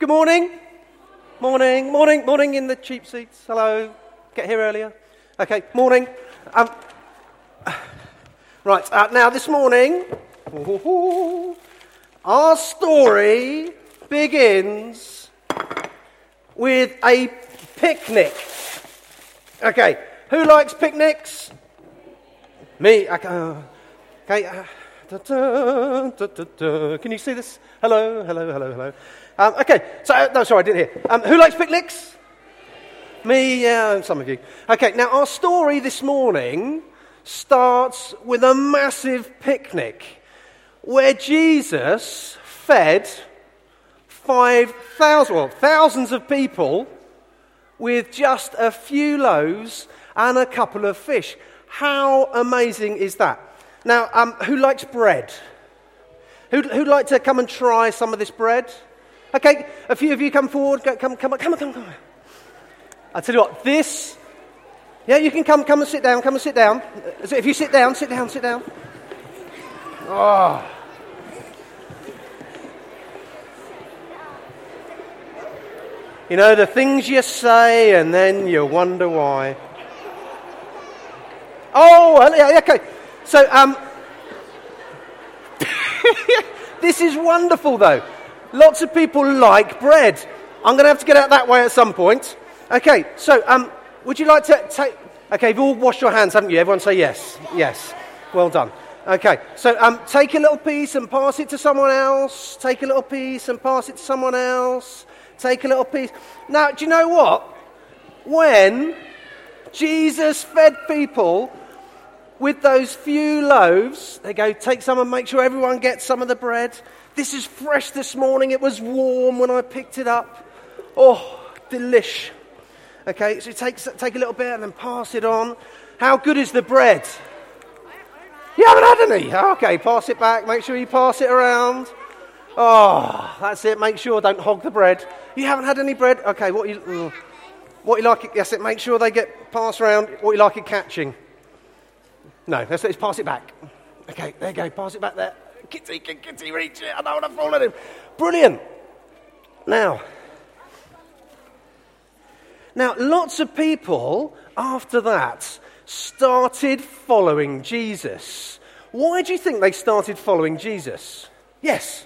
Good morning. Morning in the cheap seats. Hello. Get here earlier. Okay, morning. Now this morning, our story begins with a picnic. Okay, who likes picnics? Me. Okay. Can you see this? Hello. Okay, no, sorry, I didn't hear. Who likes picnics? Me, yeah, and some of you. Okay, now our story this morning starts with a massive picnic where Jesus fed thousands of people with just a few loaves and a couple of fish. How amazing is that? Now, who likes bread? Who'd like to come and try some of this bread? Okay, a few of you come forward. Come on. I tell you what, you can come and sit down. Come and sit down. If you sit down. Oh. You know, the things you say and then you wonder why. Oh, okay. So, this is wonderful, though. Lots of people like bread. I'm going to have to get out that way at some point. Okay, so, would you like to take... Okay, you've all washed your hands, haven't you? Everyone say yes. Yes. Well done. Okay, so, take a little piece and pass it to someone else. Take a little piece and pass it to someone else. Take a little piece. Now, do you know what? When Jesus fed people with those few loaves, they go, take some and make sure everyone gets some of the bread. This is fresh this morning. It was warm when I picked it up. Oh, delish. Okay, so take a little bit and then pass it on. How good is the bread? You haven't had any? Okay, pass it back. Make sure you pass it around. Oh, that's it. Make sure, don't hog the bread. You haven't had any bread? Okay, what you like it? Yes, make sure they get passed around. What you like it catching? No, let's pass it back. Okay, there you go. Pass it back there. Kitty, reach it. I don't want to fall on him. Brilliant. Now, lots of people after that started following Jesus. Why do you think they started following Jesus? Yes.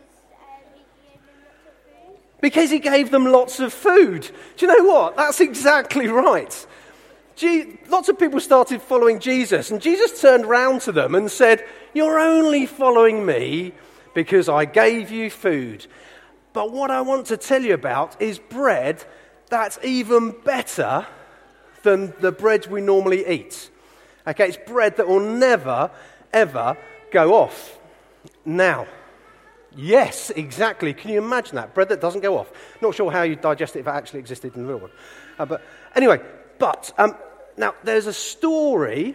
Because he gave them lots of food. Do you know what? That's exactly right. Lots of people started following Jesus, and Jesus turned round to them and said, "You're only following me because I gave you food. But what I want to tell you about is bread that's even better than the bread we normally eat. Okay, it's bread that will never, ever go off." Now, yes, exactly. Can you imagine that? Bread that doesn't go off. Not sure how you'd digest it if it actually existed in the real world. But now there's a story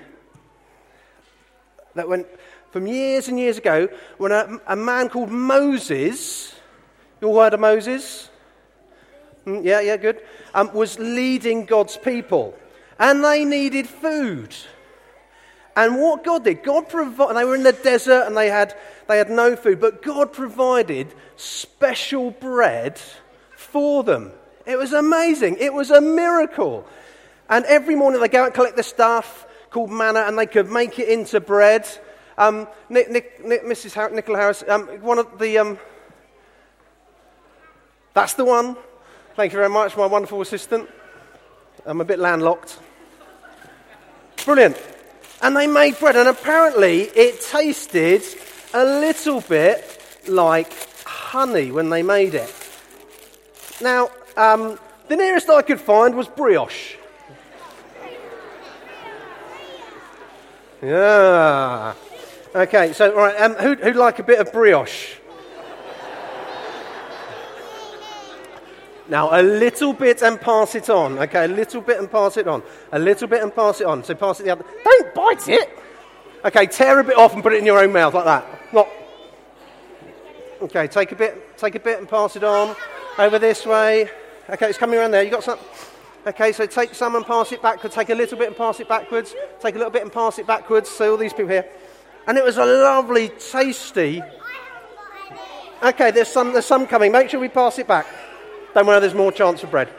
that went from years and years ago when a man called Moses, you all heard of Moses? Yeah, good. Was leading God's people. And they needed food. And what God did, they were in the desert and they had no food, but God provided special bread for them. It was amazing. It was a miracle. And every morning they go out and collect the stuff called manna and they could make it into bread. Mrs. Nicola Harris, one of the... that's the one. Thank you very much, my wonderful assistant. I'm a bit landlocked. Brilliant. And they made bread, and apparently it tasted a little bit like honey when they made it. Now, the nearest I could find was brioche. Yeah. Okay, so, all right, who'd like a bit of brioche? Now, a little bit and pass it on. Okay, a little bit and pass it on. A little bit and pass it on. So pass it the other. Don't bite it. Okay, tear a bit off and put it in your own mouth like that. Not. Okay, take a bit and pass it on. Over this way. Okay, it's coming around there. You got some? Okay, so take some and pass it backwards. Take a little bit and pass it backwards. Take a little bit and pass it backwards. So all these people here. And it was a lovely, tasty... Okay, there's some coming. Make sure we pass it back. Don't worry, there's more chance for bread.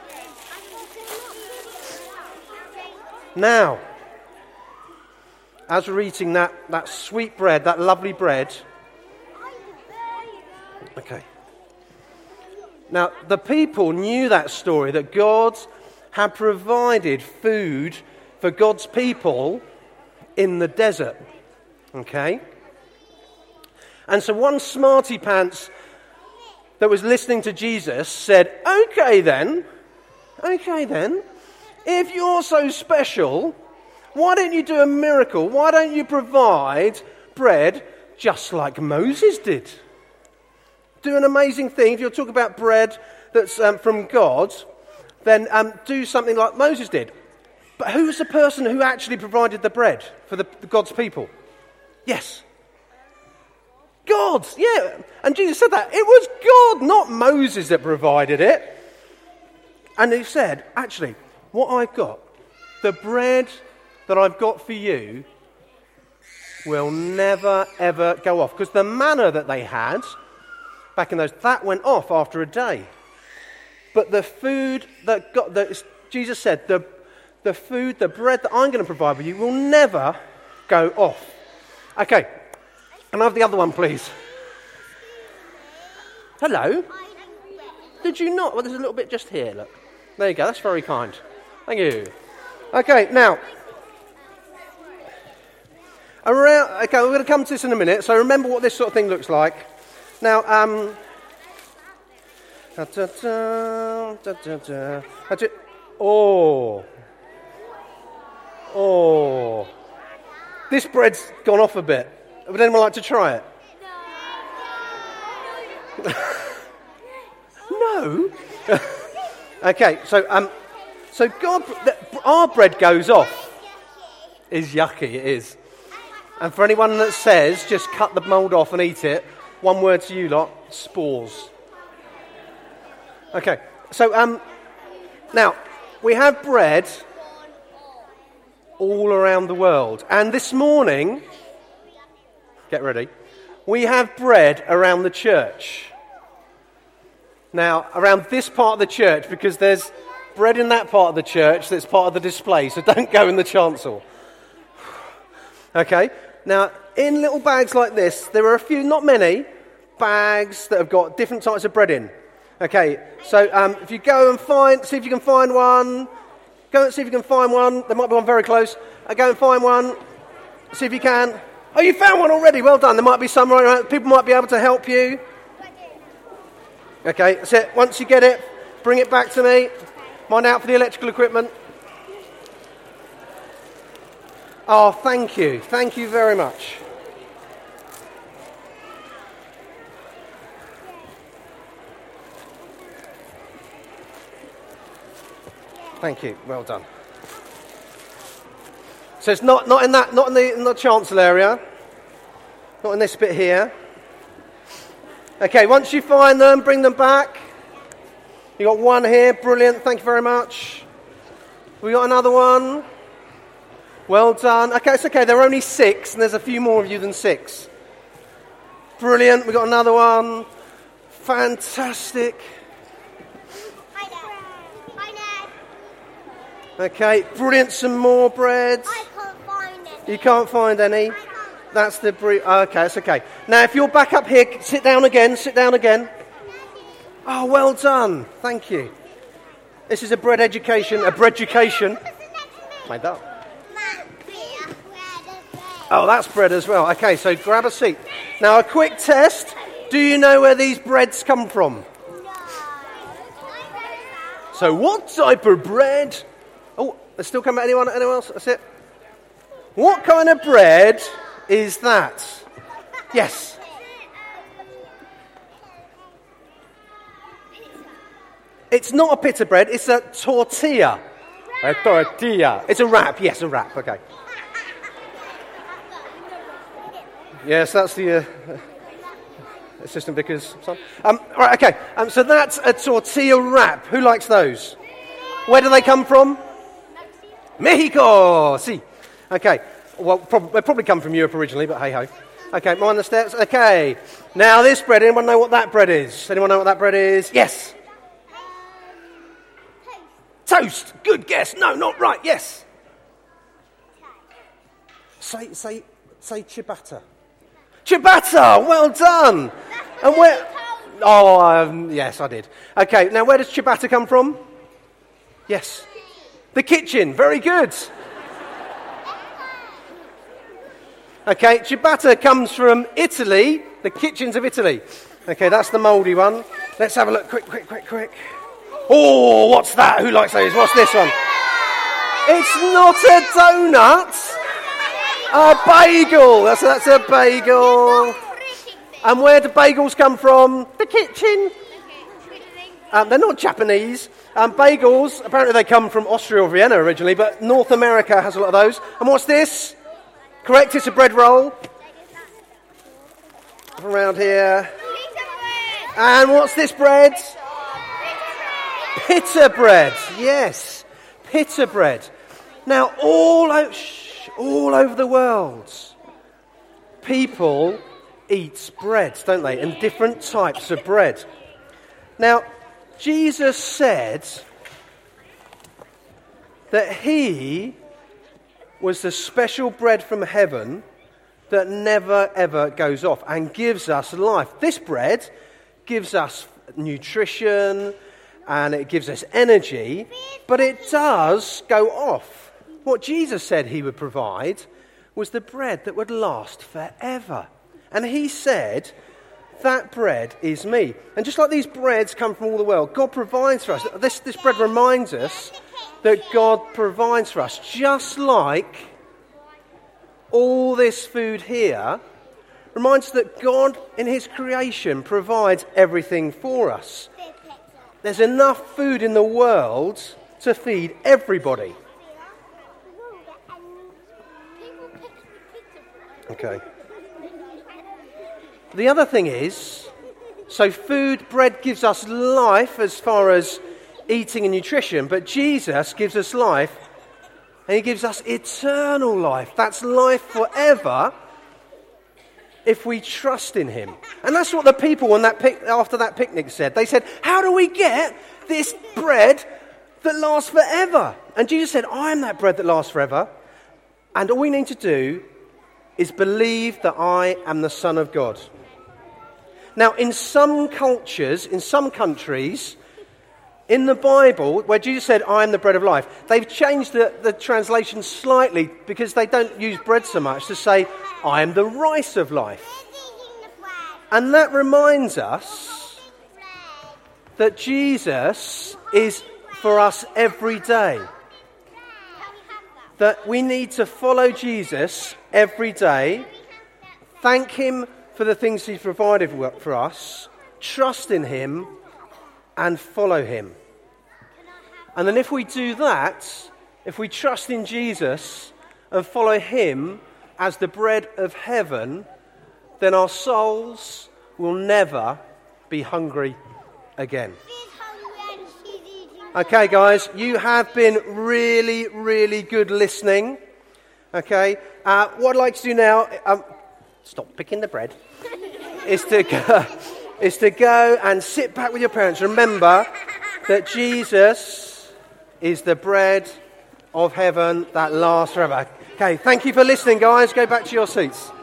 Now, as we're eating that sweet bread, that lovely bread. Okay. Now, the people knew that story, that God had provided food for God's people in the desert. Okay? And so one smarty pants that was listening to Jesus said, okay then, if you're so special, why don't you do a miracle? Why don't you provide bread just like Moses did? Do an amazing thing. If you're talking about bread that's from God, then do something like Moses did. But who was the person who actually provided the bread for God's people? Yes. God, yeah. And Jesus said that. It was God, not Moses, that provided it. And he said, actually, what I've got, the bread that I've got for you will never, ever go off. Because the manna that they had back in those, that went off after a day. But the food that Jesus said, the food, the bread that I'm going to provide for you will never go off. Okay, can I have the other one, please? Hello? Did you not? Well, there's a little bit just here, look. There you go, that's very kind. Thank you. Okay, now, we're going to come to this in a minute, so remember what this sort of thing looks like. Now, this bread's gone off a bit. Would anyone like to try it? No? Okay, so our bread goes off. It's yucky, it is. And for anyone that says, just cut the mould off and eat it, one word to you lot, spores. Okay, so now, we have bread all around the world. And this morning, get ready, we have bread around the church. Now, around this part of the church, because there's bread in that part of the church that's part of the display, so don't go in the chancel. Okay, now, in little bags like this, there are a few, not many, bags that have got different types of bread in. Okay, so if you go and see if you can find one. Go and see if you can find one. There might be one very close. Go and find one. See if you can. Oh, you found one already. Well done. There might be some right around. People might be able to help you. Okay, that's it. Once you get it, bring it back to me. Mine out for the electrical equipment. Oh, thank you. Thank you very much. Thank you. Well done. So it's not in the chancel area, not in this bit here. Okay. Once you find them, bring them back. You got one here. Brilliant. Thank you very much. We got another one. Well done. Okay, it's okay. There are only 6, and there's a few more of you than 6. Brilliant. We got another one. Fantastic. Okay, brilliant. Some more breads. I can't find any. You can't find any? That's the okay, it's okay. Now, if you're back up here, sit down again. Oh, well done. Thank you. This is a bread education. Made that up. Oh, that's bread as well. Okay, so grab a seat. Now, a quick test. Do you know where these breads come from? No. So, what type of bread? Oh, there's still coming. Anyone else? That's it. What kind of bread is that? Yes. It's not a pita bread. It's a tortilla. A tortilla. It's a wrap. Yes, a wrap. Okay. Yes, that's the assistant vicar's son. Right. Okay. So that's a tortilla wrap. Who likes those? Where do they come from? Mexico. See. Okay. Well, they probably come from Europe originally, but hey ho. Okay, mind the steps. Okay. Now this bread. Anyone know what that bread is? Anyone know what that bread is? Yes. Toast. Good guess. No, not right. Yes. Say ciabatta. Ciabatta. Well done. And where? Oh, yes, I did. Okay, now where does ciabatta come from? Yes. The kitchen. Very good. Okay, ciabatta comes from Italy, the kitchens of Italy. Okay, that's the mouldy one. Let's have a look. Quick. Oh, what's that? Who likes those? What's this one? It's not a donut. A bagel. That's a bagel. And where do bagels come from? The kitchen. They're not Japanese. Bagels, apparently they come from Austria or Vienna originally, but North America has a lot of those. And what's this? Correct, it's a bread roll. Around here. And what's this bread? Pita bread. Yes, pita bread. Now, all over the world, people eat bread, don't they? And different types of bread. Now, Jesus said that he was the special bread from heaven that never ever goes off and gives us life. This bread gives us nutrition and it gives us energy, but it does go off. What Jesus said he would provide was the bread that would last forever. And he said, that bread is me. And just like these breads come from all the world, God provides for us. This bread reminds us that God provides for us. Just like all this food here reminds us that God in his creation provides everything for us. There's enough food in the world to feed everybody. Okay. The other thing is, so bread gives us life as far as eating and nutrition, but Jesus gives us life, and he gives us eternal life. That's life forever if we trust in him. And that's what the people after that picnic said. They said, how do we get this bread that lasts forever? And Jesus said, I am that bread that lasts forever, and all we need to do is believe that I am the Son of God. Now, in some cultures, in some countries, in the Bible, where Jesus said, I am the bread of life, they've changed the translation slightly because they don't use bread so much to say, I am the rice of life. And that reminds us that Jesus is for us every day. That we need to follow Jesus every day, thank him for the things he's provided for us, trust in him, and follow him. And then if we do that, if we trust in Jesus and follow him as the bread of heaven, then our souls will never be hungry again. Okay, guys, you have been really, really good listening. Okay, what I'd like to do now, stop picking the bread, is to go and sit back with your parents. Remember that Jesus is the bread of heaven that lasts forever. Okay, thank you for listening, guys. Go back to your seats.